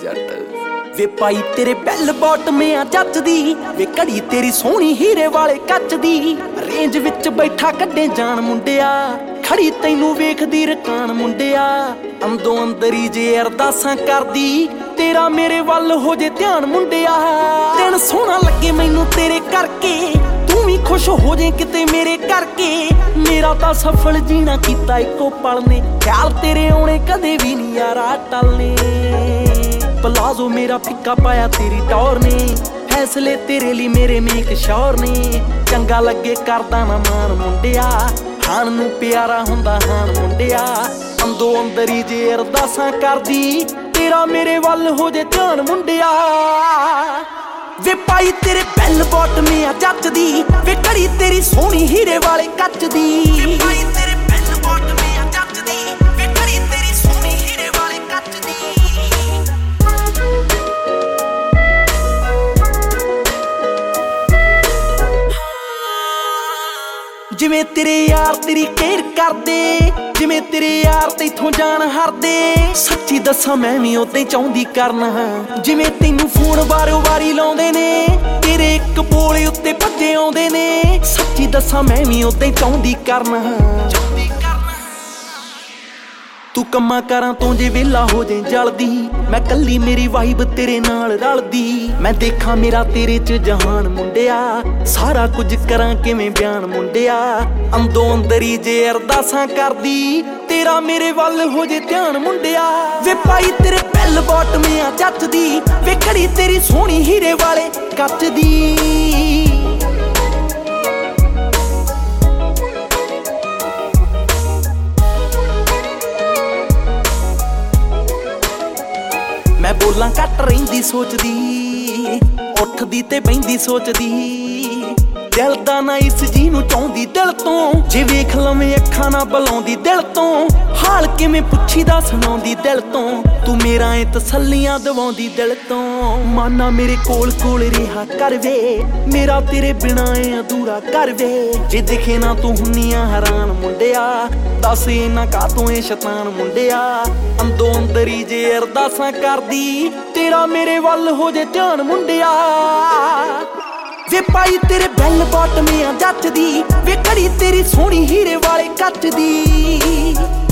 जट वे पाई तेरे बैल बॉटमिया जचदी वे घड़ी तेरी सोहनी हीरे वाले कच दी रेंज विच बैठा कड्डे जान मुंडिया खड़ी तैनू वेखदी रकान मुंडिया अंदों अंदर ही जे अरदासां करदी तेरा मेरे वल हो जे ध्यान मुंडिया दिन सोहना लगे मैनू तेरे करके तू भी खुश हो जे किते मेरे करके मेरा तां सफल जीना कीता इको पल ने ख्याल तेरे आउणे कदे भी नहीं यारा टलने पलाजो मेरा फिक्का पाया तेरी टौर ने फैसले तेरे लिए मेरे मेक श्योर ने चंगा लगे करदा ना मान मुंडिया हान नू प्यारा हुंदा हान मुंडिया अंदों अंदर ही जे अरदासां करदी तेरा मेरे वल हो जे ध्यान मुंडिया वे पाई तेरे बैल बॉटमिया जचदी वे घड़ी तेरी सोहनी हीरे वाले कच दी जिवें तेरे यार तेरी केयर करदे जिवें तेरे यार तैथों जान हरदे सच्ची दस्सां मैं भी उदां ही चाहुंदी करना जिवें तैनू फोन वारो वारी लाउंदे ने तेरे एक बोले उत्ते भज्जे आउंदे ने सच्ची दस्सां मैं भी उदां ही चाहुंदी करना तू कम्मा करां तों जे वेला हो जे जलदी मैं कल्ली मेरी वाइब तेरे नाल रलदी मैं देखा मेरा तेरे च जहान मुंडिया सारा कुछ करां किवें बयान मुंडिया अंदों अंदर ही जे अरदासां करदी तेरा मेरे वल हो जे ध्यान मुंडिया वे पाई तेरे बैल बॉटमिया जचदी वे घड़ी तेरी सोहनी हीरे वाले कच दी मैं बोलां घट रहिंदी सोचदी उठदी ते बहिंदी सोचदी दिल दा ना इस जी नू चाहुंदी दिल तों जे वेख लवें अखां ना बुलाउंदी दिल तों हाल किवें पुछीदा सुणाउंदी दिल तों तू मेरा ऐ तसल्लियां दवाउंदी दिल तों माना मेरे कोल कोल रिहा कर वे मेरा तेरे बिना ऐ अधूरा कर वे जे दिखे ना तू हुन्नियां हैरान मुंडिया दस इन्ना कातों ऐ शैतान मुंडिया अंदों अंदर ही जे अरदासां करदी तेरा मेरे वल हो जे ध्यान मुंडिया वे पाई तेरे बैल बॉटमिया जचदी वे घड़ी तेरी सोहनी हीरे वाले कच दी